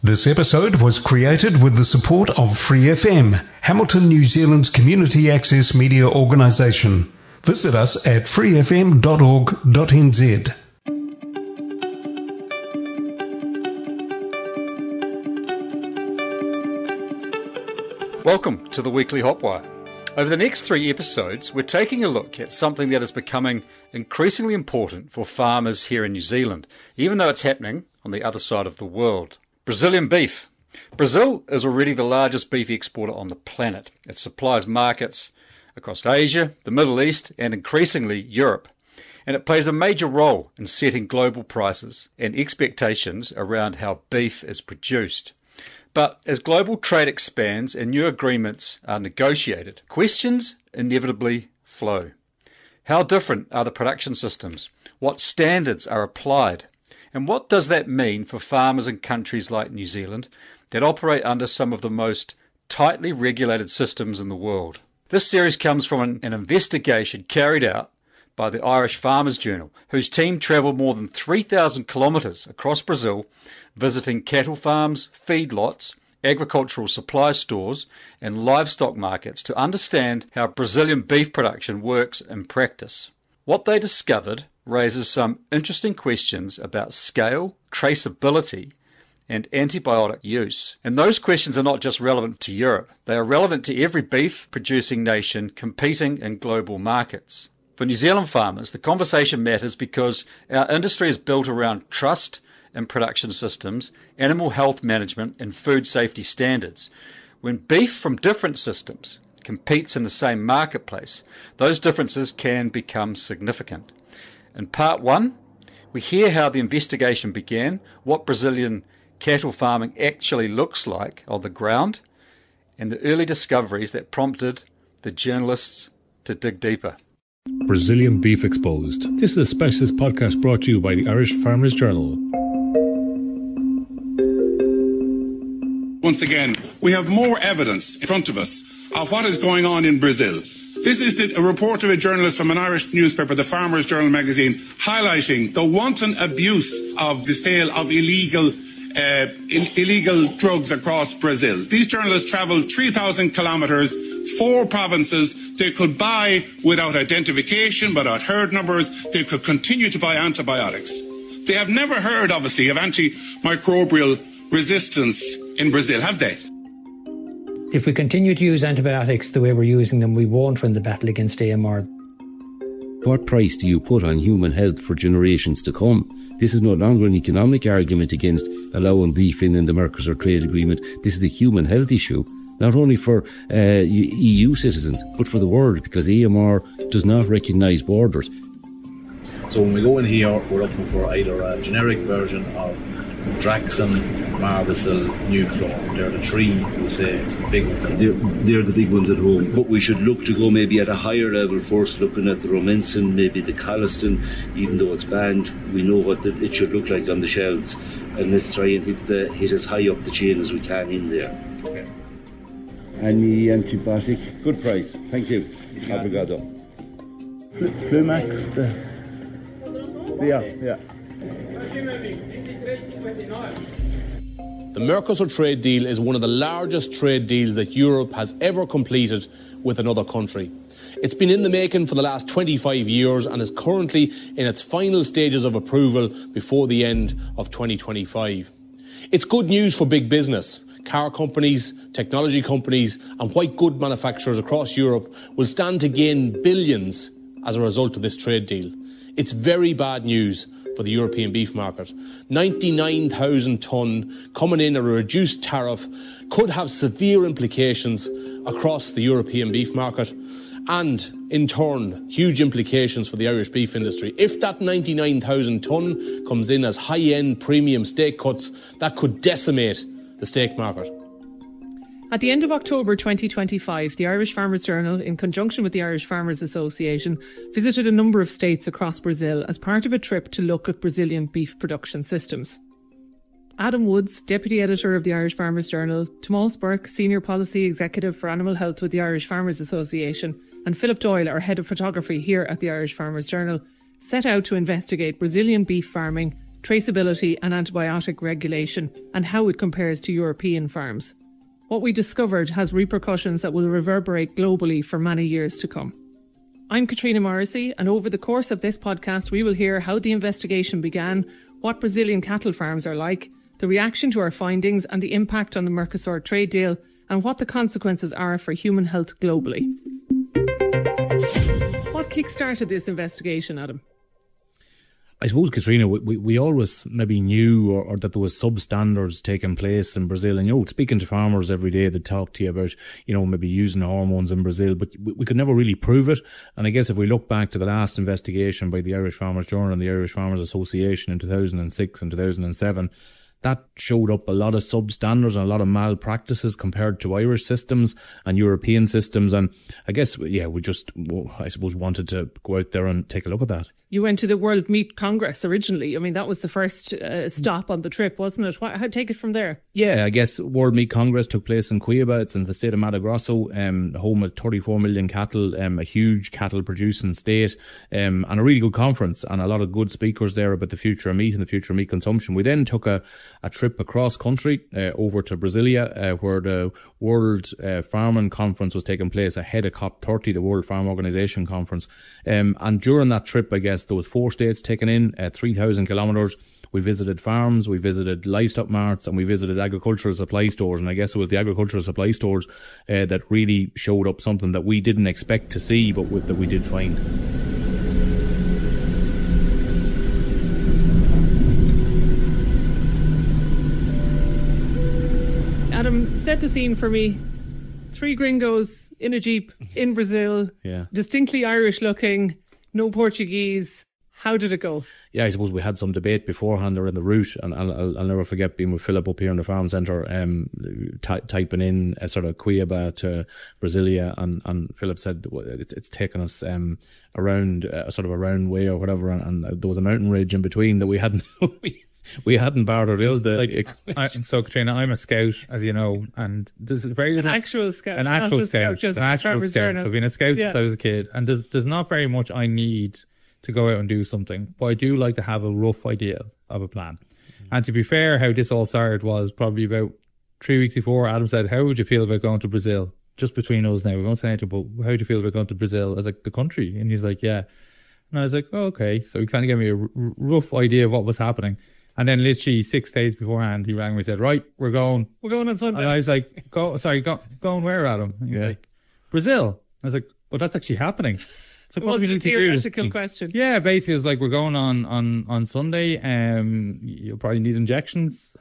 This episode was created with the support of Free FM, Hamilton, New Zealand's community access media organisation. Visit us at freefm.org.nz. Welcome to the Weekly Hotwire. Over the next 3 episodes, we're taking a look at something that is becoming increasingly important for farmers here in New Zealand, even though it's happening on the other side of the world. Brazilian beef. Brazil is already the largest beef exporter on the planet. It supplies markets across Asia, the Middle East, and increasingly Europe. And it plays a major role in setting global prices and expectations around how beef is produced. But as global trade expands and new agreements are negotiated, questions inevitably flow. How different are the production systems? What standards are applied? And what does that mean for farmers in countries like New Zealand that operate under some of the most tightly regulated systems in the world? This series comes from an investigation carried out by the Irish Farmers Journal, whose team travelled more than 3,000 kilometres across Brazil, visiting cattle farms, feedlots, agricultural supply stores and livestock markets to understand how Brazilian beef production works in practice. What they discovered raises some interesting questions about scale, traceability, and antibiotic use. And those questions are not just relevant to Europe, they are relevant to every beef-producing nation competing in global markets. For New Zealand farmers, the conversation matters because our industry is built around trust in production systems, animal health management, and food safety standards. When beef from different systems competes in the same marketplace, those differences can become significant. In part 1, we hear how the investigation began, what Brazilian cattle farming actually looks like on the ground, and the early discoveries that prompted the journalists to dig deeper. Brazilian Beef Exposed. This is a specialist podcast brought to you by the Irish Farmers Journal. Once again, we have more evidence in front of us of what is going on in Brazil. This is a report of a journalist from an Irish newspaper, the Farmers Journal magazine, highlighting the wanton abuse of the sale of illegal drugs across Brazil. These journalists travelled 3,000 kilometres, 4 provinces. They could buy without identification, without herd numbers. They could continue to buy antibiotics. They have never heard, obviously, of antimicrobial resistance in Brazil, have they? If we continue to use antibiotics the way we're using them, we won't win the battle against AMR. What price do you put on human health for generations to come? This is no longer an economic argument against allowing beef in the Mercosur trade agreement. This is a human health issue, not only for EU citizens, but for the world, because AMR does not recognise borders. So when we go in here, we're looking for either a generic version of Draxxin, Marbacil, Nuclor. They're the 3, we say, big ones. They're the big ones at home. But we should look to go maybe at a higher level first, looking at the Rumensin, maybe the Colistin, even though it's banned. We know what it should look like on the shelves. And let's try and hit as high up the chain as we can in there. Okay. Any antibiotic? Good price. Thank you. Obrigado. Flumax. Yeah. The Mercosur trade deal is one of the largest trade deals that Europe has ever completed with another country. It's been in the making for the last 25 years and is currently in its final stages of approval before the end of 2025. It's good news for big business. Car companies, technology companies and white good manufacturers across Europe will stand to gain billions as a result of this trade deal. It's very bad news for the European beef market. 99,000 tonne coming in at a reduced tariff could have severe implications across the European beef market and, in turn, huge implications for the Irish beef industry. If that 99,000 tonne comes in as high-end premium steak cuts, that could decimate the steak market. At the end of October 2025, the Irish Farmers Journal, in conjunction with the Irish Farmers Association, visited a number of states across Brazil as part of a trip to look at Brazilian beef production systems. Adam Woods, Deputy Editor of the Irish Farmers Journal, Tomas Burke, Senior Policy Executive for Animal Health with the Irish Farmers Association, and Philip Doyle, our Head of Photography here at the Irish Farmers Journal, set out to investigate Brazilian beef farming, traceability and antibiotic regulation, and how it compares to European farms. What we discovered has repercussions that will reverberate globally for many years to come. I'm Katrina Morrissey, and over the course of this podcast we will hear how the investigation began, what Brazilian cattle farms are like, the reaction to our findings and the impact on the Mercosur trade deal, and what the consequences are for human health globally. What kick-started this investigation, Adam? I suppose, Katrina, we always maybe knew or that there was substandards taking place in Brazil. And, speaking to farmers every day, they talk to you about, maybe using hormones in Brazil, but we could never really prove it. And I guess if we look back to the last investigation by the Irish Farmers Journal and the Irish Farmers Association in 2006 and 2007, that showed up a lot of substandards and a lot of malpractices compared to Irish systems and European systems. And I guess, we just, I suppose, wanted to go out there and take a look at that. You went to the World Meat Congress originally. I mean, that was the first stop on the trip, wasn't it? How take it from there? Yeah, I guess World Meat Congress took place in Cuiabá. It's in the state of Mato Grosso, home of 34 million cattle, a huge cattle producing state, and a really good conference and a lot of good speakers there about the future of meat and the future of meat consumption. We then took a trip across country over to Brasilia, where the World Farming Conference was taking place ahead of COP30, the World Farm Organization Conference. And during that trip, I guess, there was 4 states taken in, 3,000 kilometres. We visited farms, we visited livestock marts, and we visited agricultural supply stores. And I guess it was the agricultural supply stores that really showed up something that we didn't expect to see, but that we did find. Adam, set the scene for me. 3 gringos in a Jeep in Brazil, distinctly Irish looking, no Portuguese. How did it go? Yeah, I suppose we had some debate beforehand around the route, and I'll never forget being with Philip up here in the farm centre, typing in sort of Cuiabá to Brasilia, and Philip said it's taken us around sort of a round way or whatever, and there was a mountain ridge in between that we hadn't we hadn't bartered. It was so Katrina, I'm a scout, as you know, and there's very little actual scout. An actual scout. I've been a scout since I was a kid, and there's not very much I need to go out and do something, but I do like to have a rough idea of a plan. And to be fair, how this all started was probably about 3 weeks before. Adam said, "How would you feel about going to Brazil?" Just between us now, we won't say anything, but how do you feel about going to Brazil? I was like, the country? And he's like, yeah. And I was like, oh, okay. So he kind of gave me a rough idea of what was happening. And then literally 6 days beforehand, he rang me and said, right, we're going on Sunday. And I was like, going where, Adam? And he was like, Brazil. I was like, well, that's actually happening. So it wasn't a theoretical question. Yeah, basically it was like, we're going on Sunday. You'll probably need injections.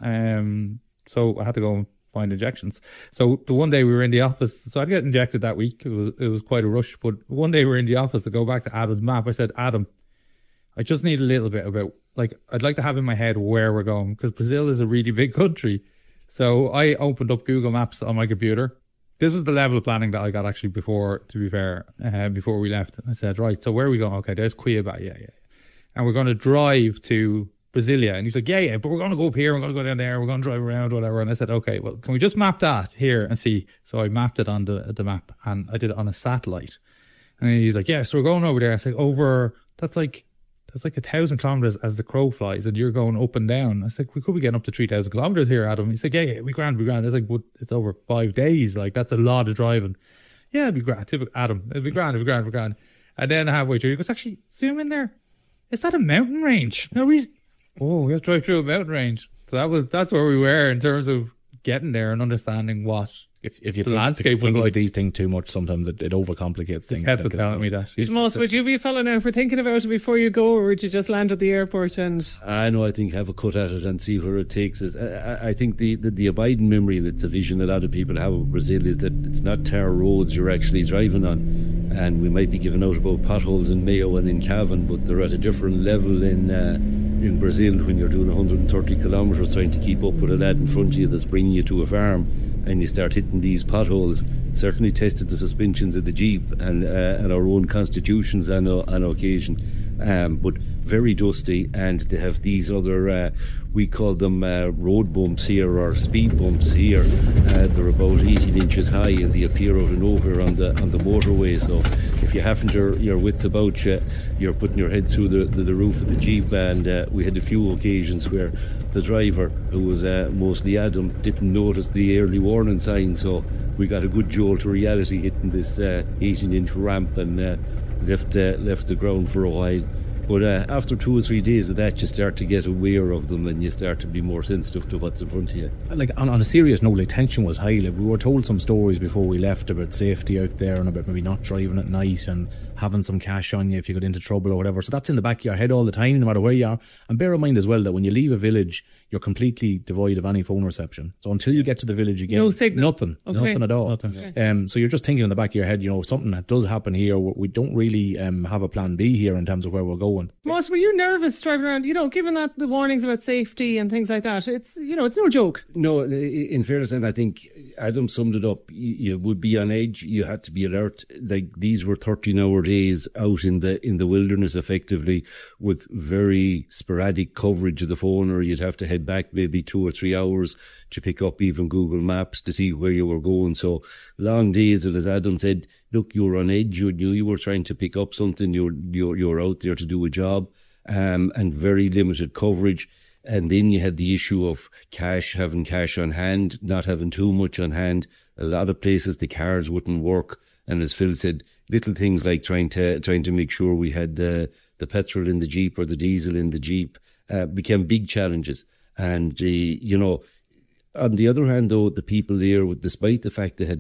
So I had to go and find injections. So the one day we were in the office, so I'd get injected that week. It was quite a rush. But one day we were in the office to go back to Adam's map. I said, Adam, I just need a little bit about, I'd like to have in my head where we're going, because Brazil is a really big country. So I opened up Google Maps on my computer. This is the level of planning that I got actually before, to be fair, before we left. I said, right, so where are we going? Okay, there's Cuiabá, yeah. And we're going to drive to Brasilia. And he's like, yeah, but we're going to go up here, we're going to go down there, we're going to drive around, whatever. And I said, okay, well, can we just map that here and see? So I mapped it on the map, and I did it on a satellite. And he's like, yeah, so we're going over there. I said, that's like 1,000 kilometres as the crow flies, and you're going up and down. I was like, we could be getting up to 3,000 kilometres here, Adam. He's like, yeah, we grand. I was like, but it's over 5 days. Like, that's a lot of driving. Yeah, it'd be grand. Adam, it'd be grand. And then halfway through, he goes, actually, zoom in there. Is that a mountain range? We have to drive through a mountain range. So that's where we were in terms of getting there and understanding what if you think about these things too much, sometimes it overcomplicates things. Kept telling me that. Moss, would you be a fellow now for thinking about it before you go, or would you just land at the airport and? I think have a cut at it and see where it takes us. I think the abiding memory, and it's a vision a lot of people have of Brazil, is that it's not tar roads you're actually driving on, and we might be giving out about potholes in Mayo and in Cavan, but they're at a different level in Brazil when you're doing 130 kilometres trying to keep up with a lad in front of you that's bringing you to a farm, and you start hitting these potholes. Certainly tested the suspensions of the Jeep and our own constitutions on occasion. But very dusty, and they have these other, we call them road bumps here or speed bumps here. They're about 18 inches high and they appear out of nowhere on the motorway. So if you haven't your wits about you, you're putting your head through the roof of the Jeep. And we had a few occasions where the driver, who was mostly Adam, didn't notice the early warning sign. So we got a good jolt to reality hitting this 18-inch ramp and left the ground for a while. But after 2 or 3 days of that, you start to get aware of them and you start to be more sensitive to what's in front of you. Like on a serious note, like, tension was high. Like, we were told some stories before we left about safety out there and about maybe not driving at night and having some cash on you if you got into trouble or whatever. So that's in the back of your head all the time, no matter where you are. And bear in mind as well that when you leave a village, you're completely devoid of any phone reception. So until you get to the village again, no signal. Nothing at all. Okay. So you're just thinking in the back of your head, something that does happen here. We don't really have a plan B here in terms of where we're going. Moss, were you nervous driving around? Given that the warnings about safety and things like that, it's it's no joke. No, in fairness, and I think Adam summed it up. You would be on edge. You had to be alert. Like, these were 13-hour days out in the wilderness, effectively, with very sporadic coverage of the phone, or you'd have to head back maybe 2 or 3 hours to pick up even Google Maps to see where you were going. So long days, and as Adam said, look, you were on edge. You knew you were trying to pick up something. You're out there to do a job, and very limited coverage. And then you had the issue of having cash on hand, not having too much on hand. A lot of places the cards wouldn't work, and as Phil said, little things like trying to make sure we had the petrol in the Jeep or the diesel in the Jeep became big challenges. And on the other hand, though, the people there, despite the fact they had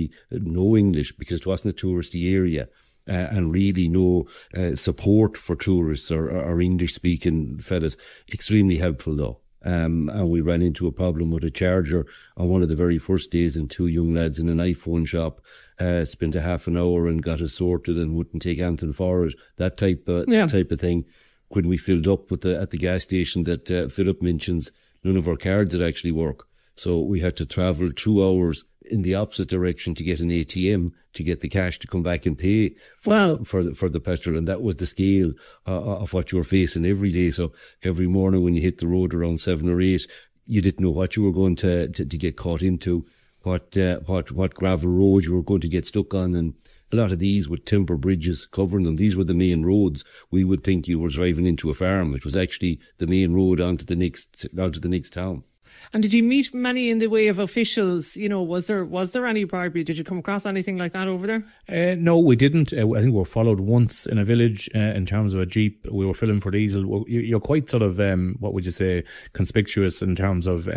no English because it wasn't a touristy area, and really no support for tourists or English-speaking fellas, extremely helpful though. And we ran into a problem with a charger on one of the very first days, and 2 young lads in an iPhone shop spent a half an hour and got it sorted and wouldn't take anything for it. That type of thing. When we filled up at the gas station that Philip mentions, none of our cards would actually work. So we had to travel 2 hours in the opposite direction to get an ATM to get the cash to come back and pay for the petrol. And that was the scale of what you were facing every day. So every morning when you hit the road around 7 or 8, you didn't know what you were going to get caught into, what gravel road you were going to get stuck on. And a lot of these with timber bridges covering them. These were the main roads. We would think you were driving into a farm. It was actually the main road onto the next town. And did you meet many in the way of officials? Was there any bribery? Did you come across anything like that over there? No, we didn't. I think we were followed once in a village in terms of a Jeep. We were filling for diesel. You're quite sort of, what would you say, conspicuous in terms of,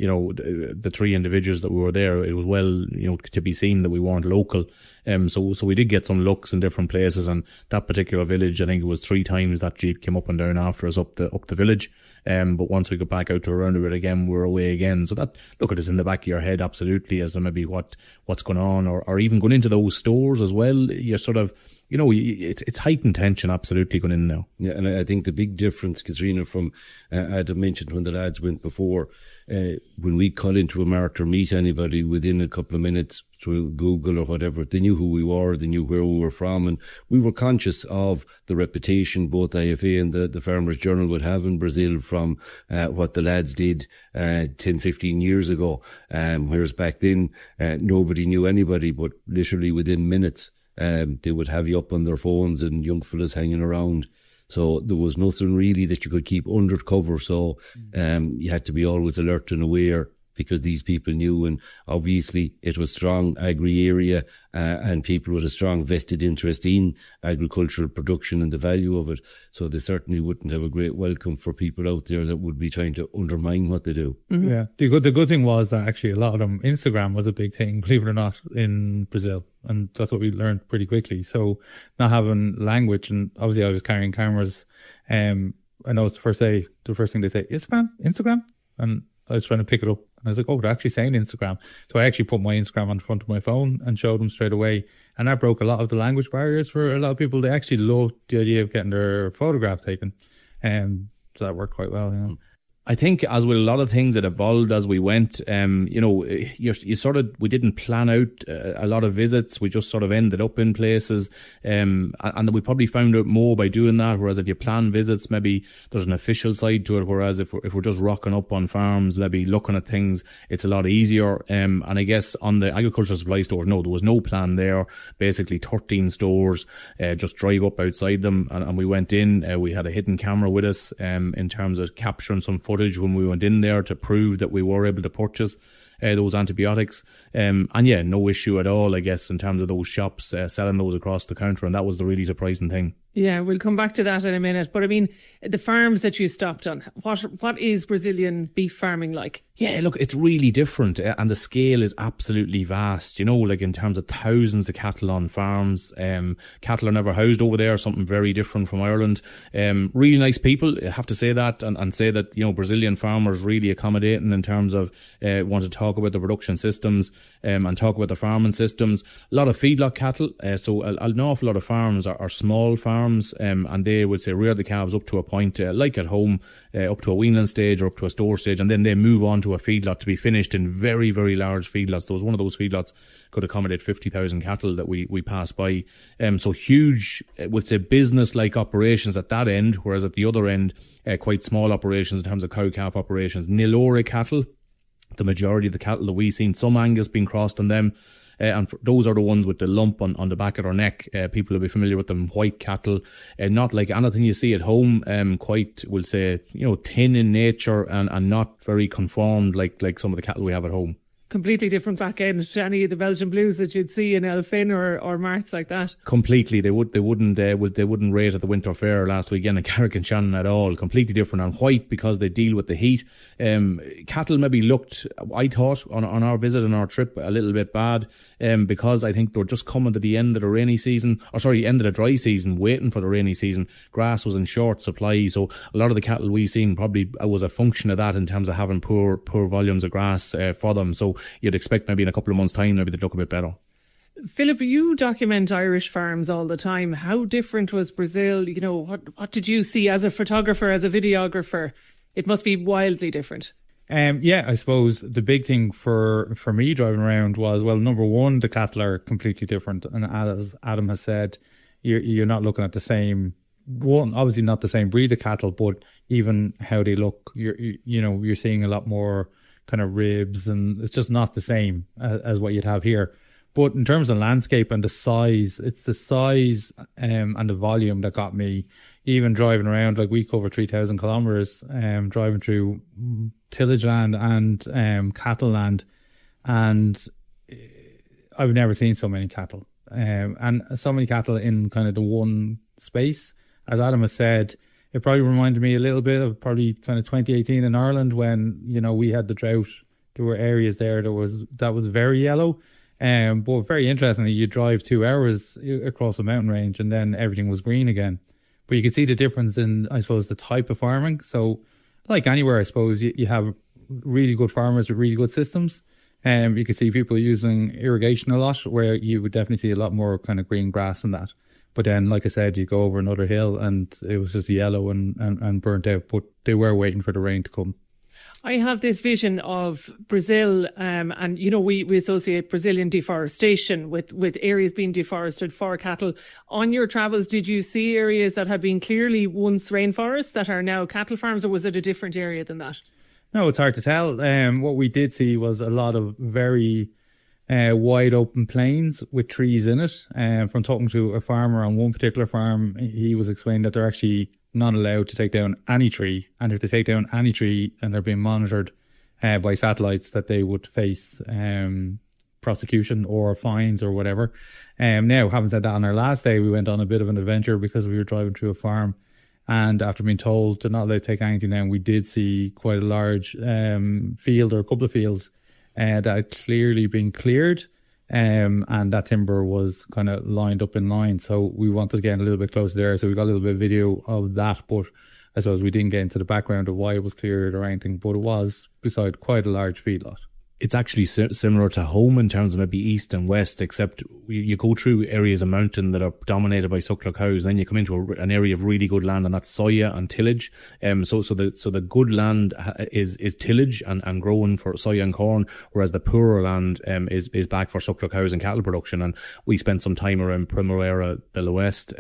the 3 individuals that we were there. It was well, to be seen that we weren't local. So we did get some looks in different places, and that particular village, I think it was 3 times that Jeep came up and down after us up the village. But once we got back out to around it again, we were away again. So that, look, it is in the back of your head, absolutely, as to maybe what's going on, or even going into those stores as well. You're sort of, it's heightened tension, absolutely, going in now. Yeah, and I think the big difference, Katrina, from Adam mentioned when the lads went before, when we call into a market or meet anybody, within a couple of minutes through Google or whatever, they knew who we were, they knew where we were from, and we were conscious of the reputation both IFA and the Farmers Journal would have in Brazil from what the lads did 10-15 years ago, whereas back then nobody knew anybody, but literally within minutes they would have you up on their phones and young fellas hanging around. So there was nothing really that you could keep under cover. So you had to be always alert and aware, because these people knew, and obviously it was strong agri area and people with a strong vested interest in agricultural production and the value of it. So they certainly wouldn't have a great welcome for people out there that would be trying to undermine what they do. Mm-hmm. Yeah, the good thing was that actually a lot of them, Instagram was a big thing, believe it or not, in Brazil. And that's what we learned pretty quickly. So not having language, and obviously I was carrying cameras. I know it's the first thing they say, Instagram? And I was trying to pick it up, and I was like, oh, they're actually saying Instagram. So I actually put my Instagram on front of my phone and showed them straight away. And that broke a lot of the language barriers for a lot of people. They actually loved the idea of getting their photograph taken. So that worked quite well, I think as with a lot of things, it evolved as we went. We didn't plan out a lot of visits. We just sort of ended up in places. And we probably found out more by doing that. Whereas if you plan visits, maybe there's an official side to it. Whereas if we're just rocking up on farms, maybe looking at things, it's a lot easier. And I guess on the agricultural supply stores, no, there was no plan there. Basically 13 stores, just drive up outside them. And we went in, we had a hidden camera with us, in terms of capturing some footage when we went in there to prove that we were able to purchase those antibiotics. And yeah, no issue at all, I guess, in terms of those shops selling those across the counter. And that was the really surprising thing. Yeah, we'll come back to that in a minute. But I mean, the farms that you stopped on, what is Brazilian beef farming like? Yeah, look, it's really different, and the scale is absolutely vast, like in terms of thousands of cattle on farms. Cattle are never housed over there, something very different from Ireland. Really nice people, I have to say that, and say that, Brazilian farmers really accommodating in terms of want to talk about the production systems and talk about the farming systems. A lot of feedlot cattle, so an awful lot of farms are small farms, and they would say rear the calves up to a point, like at home, up to a weanling stage or up to a store stage, and then they move on to a feedlot to be finished in very, very large feedlots. There was one of those feedlots could accommodate 50,000 cattle that we passed by. So huge, would say business-like operations at that end, whereas at the other end, quite small operations in terms of cow-calf operations. Nilore cattle, the majority of the cattle that we've seen, some Angus being crossed on them. And those are the ones with the lump on the back of their neck. People will be familiar with them. White cattle, not like anything you see at home. Quite, we'll say, thin in nature and not very conformed like some of the cattle we have at home. Completely different back end to any of the Belgian Blues that you'd see in Elphin or marts like that. Completely, they wouldn't rate at the Winter Fair last weekend in Carrick-on-Shannon at all. Completely different. And white because they deal with the heat. Cattle maybe looked, I thought, on our visit and our trip a little bit bad, because I think they're just coming to the end of the rainy season, end of the dry season, waiting for the rainy season. Grass was in short supply, so a lot of the cattle we seen probably was a function of that in terms of having poor volumes of grass for them. So you'd expect maybe in a couple of months' time maybe they'd look a bit better. Philip, you document Irish farms all the time. How different was Brazil? What did you see as a photographer, as a videographer? It must be wildly different. Yeah, I suppose the big thing for me driving around was, well, number one, the cattle are completely different. And as Adam has said, you're not looking at the same one, obviously not the same breed of cattle, but even how they look, you're seeing a lot more kind of ribs, and it's just not the same as what you'd have here. But in terms of landscape and the size, it's the size and the volume that got me. Even driving around, like we cover 3,000 kilometres, driving through tillage land and cattle land, and I've never seen so many cattle, and so many cattle in kind of the one space. As Adam has said, it probably reminded me a little bit of probably kind of 2018 in Ireland when, we had the drought. There were areas there that was very yellow. But very interestingly, you drive 2 hours across a mountain range and then everything was green again. But you can see the difference in, I suppose, the type of farming. So like anywhere, I suppose, you have really good farmers with really good systems. You can see people using irrigation a lot, where you would definitely see a lot more kind of green grass and that. But then, like I said, you go over another hill and it was just yellow and burnt out. But they were waiting for the rain to come. I have this vision of Brazil, and we associate Brazilian deforestation with areas being deforested for cattle. On your travels, did you see areas that had been clearly once rainforests that are now cattle farms, or was it a different area than that? No, it's hard to tell. What we did see was a lot of very wide open plains with trees in it. From talking to a farmer on one particular farm, he was explaining that they're actually not allowed to take down any tree, and if they take down any tree and they're being monitored by satellites, that they would face prosecution or fines or whatever. Now, having said that, on our last day we went on a bit of an adventure because we were driving through a farm, and after being told they're not allowed to take anything down, we did see quite a large field, or a couple of fields that had clearly been cleared. And that timber was kind of lined up in line. So we wanted to get a little bit closer there. So we got a little bit of video of that. But I suppose we didn't get into the background of why it was cleared or anything. But it was beside quite a large feedlot. it's actually similar to home in terms of maybe east and west, except you go through areas of mountain that are dominated by suckler cows, and then you come into an area of really good land, and that's soya and tillage. So the good land is tillage and growing for soya and corn, whereas the poorer land is back for suckler cows and cattle production. And we spent some time around Primavera de l'Ouest,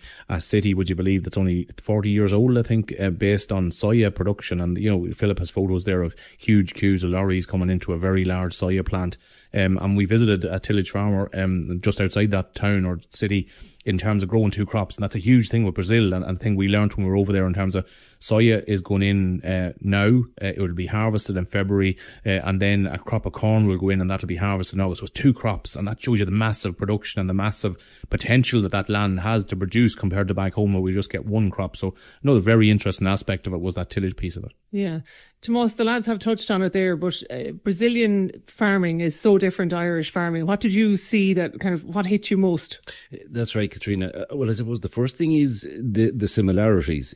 a city, would you believe, that's only 40 years old, I think, based on soya production. And Philip has photos there of huge queues of lorries coming into a very large soya plant. And we visited a tillage farmer just outside that town or city in terms of growing 2 crops. And that's a huge thing with Brazil, and a thing we learned when we were over there in terms of soya is going in now. It will be harvested in February, and then a crop of corn will go in, and that'll be harvested in August. So it's 2 crops, and that shows you the massive production and the massive potential that land has to produce compared to back home where we just get 1 crop. So another very interesting aspect of it was that tillage piece of it. Yeah. Tomas, the lads have touched on it there, but Brazilian farming is so different to Irish farming. What did you see that what hit you most? That's right, Katrina. Well, I suppose the first thing is the similarities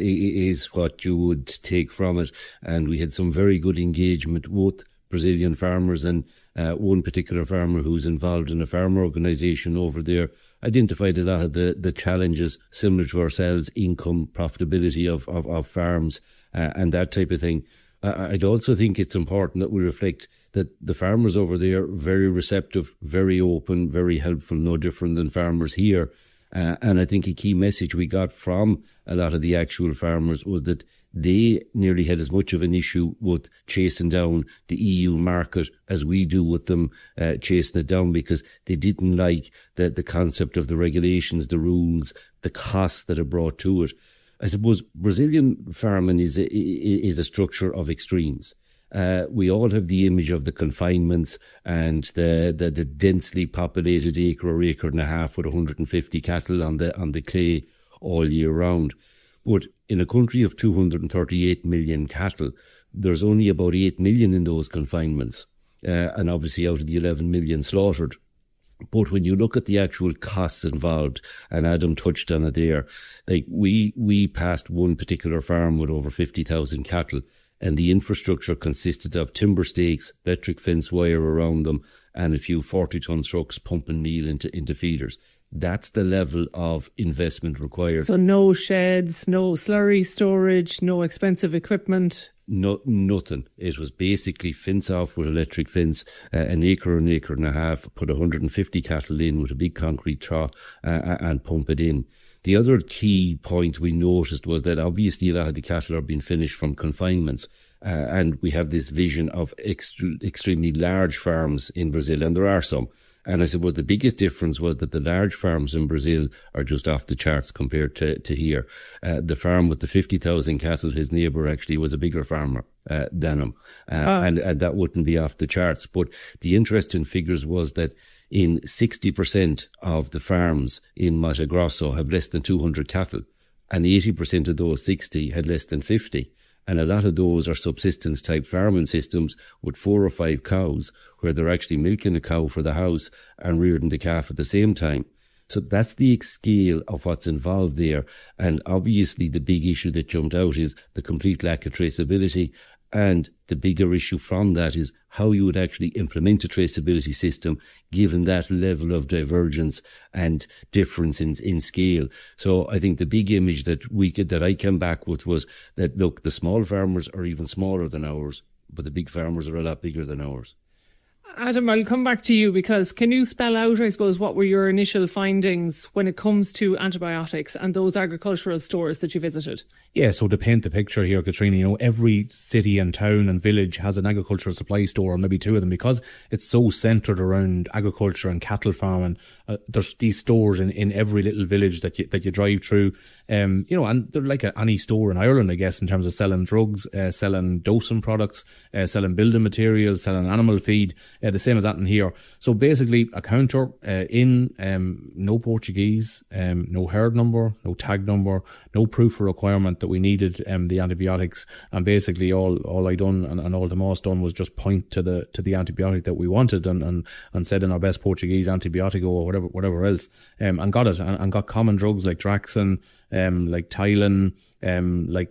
is what you would take from it. And we had some very good engagement with Brazilian farmers, and one particular farmer who's involved in a farmer organisation over there identified a lot of the challenges similar to ourselves, income, profitability of farms, and that type of thing. I'd also think it's important that we reflect that the farmers over there are very receptive, very open, very helpful, no different than farmers here. And I think a key message we got from a lot of the actual farmers was that they nearly had as much of an issue with chasing down the EU market as we do with them chasing it down, because they didn't like the concept of the regulations, the rules, the costs that are brought to it. I suppose Brazilian farming is a structure of extremes. We all have the image of the confinements and the densely populated acre or acre and a half with 150 cattle on the clay all year round. But in a country of 238 million cattle, there's only about 8 million in those confinements, and obviously out of the 11 million slaughtered. But when you look at the actual costs involved, and Adam touched on it there, like we passed one particular farm with over 50,000 cattle, and the infrastructure consisted of timber stakes, electric fence wire around them, and a few 40-ton trucks pumping meal into feeders. That's the level of investment required. So no sheds, no slurry storage, no expensive equipment. No, nothing. It was basically fence off with electric fence, an acre and a half, put 150 cattle in with a big concrete trough and pump it in. The other key point we noticed was that obviously a lot of the cattle are being finished from confinements. And we have this vision of extremely large farms in Brazil, and there are some. And I suppose the biggest difference was that the large farms in Brazil are just off the charts compared to here. The farm with the 50,000 cattle, his neighbour actually was a bigger farmer than him. And that wouldn't be off the charts. But the interesting figures was that in 60% of the farms in Mato Grosso have less than 200 cattle, and 80% of those 60 had less than 50. And a lot of those are subsistence type farming systems with 4 or 5 cows, where they're actually milking a cow for the house and rearing the calf at the same time. So that's the scale of what's involved there. And obviously the big issue that jumped out is the complete lack of traceability. And the bigger issue from that is how you would actually implement a traceability system given that level of divergence and difference in scale. So I think the big image that I came back with was that, look, the small farmers are even smaller than ours, but the big farmers are a lot bigger than ours. Adam, I'll come back to you, because can you spell out, I suppose, what were your initial findings when it comes to antibiotics and those agricultural stores that you visited? Yeah, so to paint the picture here, Katrina, every city and town and village has an agricultural supply store, or maybe 2 of them, because it's so centred around agriculture and cattle farming. There's these stores in every little village that you drive through, and they're like any store in Ireland, I guess, in terms of selling drugs, selling dosing products, selling building materials, selling animal feed, the same as that in here. So basically a counter no Portuguese, no herd number, no tag number, no proof or requirement that we needed the antibiotics, and basically all I done and all Tomas done was just point to the antibiotic that we wanted and said in our best Portuguese, antibiotico or whatever else, and got it, and got common drugs like Draxxin, like Tylenol, like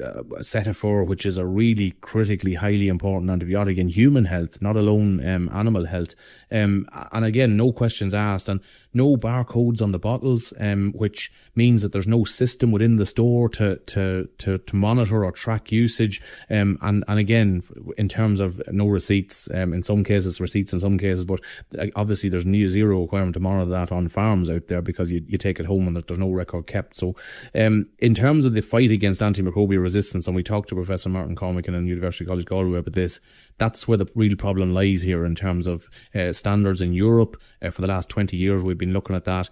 Cetifor, which is a really critically highly important antibiotic in human health, not alone animal health. And again, no questions asked, and no barcodes on the bottles, which means that there's no system within the store to monitor or track usage. And again, in terms of no receipts, in some cases receipts in some cases, but obviously there's zero requirement to monitor that on farms out there, because you take it home and there's no record kept. So in terms of the fight against antimicrobial resistance, and we talked to Professor Martin Cormack in University College Galway about this, that's where the real problem lies here in terms of standards in Europe. For the last 20 years, we've been looking at that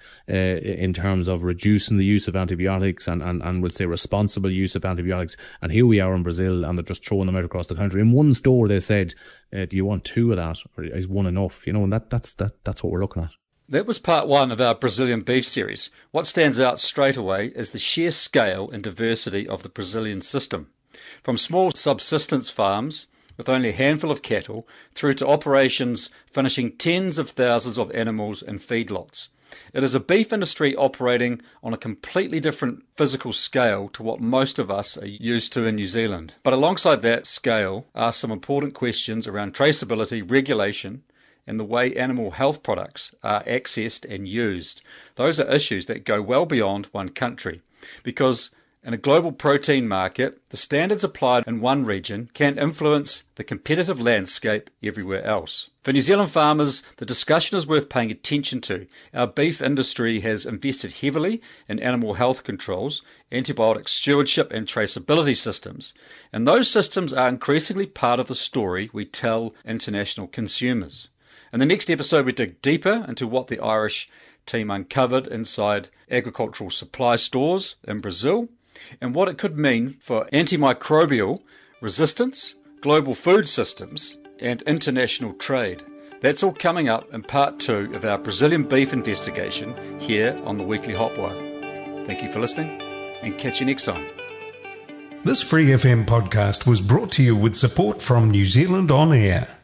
in terms of reducing the use of antibiotics and we'll say responsible use of antibiotics. And here we are in Brazil, and they're just throwing them out across the country. In one store, they said, do you want 2 of that, or is 1 enough? You know, and that's what we're looking at. That was part 1 of our Brazilian beef series. What stands out straight away is the sheer scale and diversity of the Brazilian system. From small subsistence farms with only a handful of cattle, through to operations finishing tens of thousands of animals in feedlots. It is a beef industry operating on a completely different physical scale to what most of us are used to in New Zealand. But alongside that scale are some important questions around traceability, regulation, and the way animal health products are accessed and used. Those are issues that go well beyond one country, because in a global protein market, the standards applied in one region can influence the competitive landscape everywhere else. For New Zealand farmers, the discussion is worth paying attention to. Our beef industry has invested heavily in animal health controls, antibiotic stewardship and traceability systems, and those systems are increasingly part of the story we tell international consumers. In the next episode, we dig deeper into what the Irish team uncovered inside agricultural supply stores in Brazil, and what it could mean for antimicrobial resistance, global food systems, and international trade. That's all coming up in part 2 of our Brazilian beef investigation here on the Weekly Hotwire. Thank you for listening, and catch you next time. This Free FM podcast was brought to you with support from New Zealand On Air.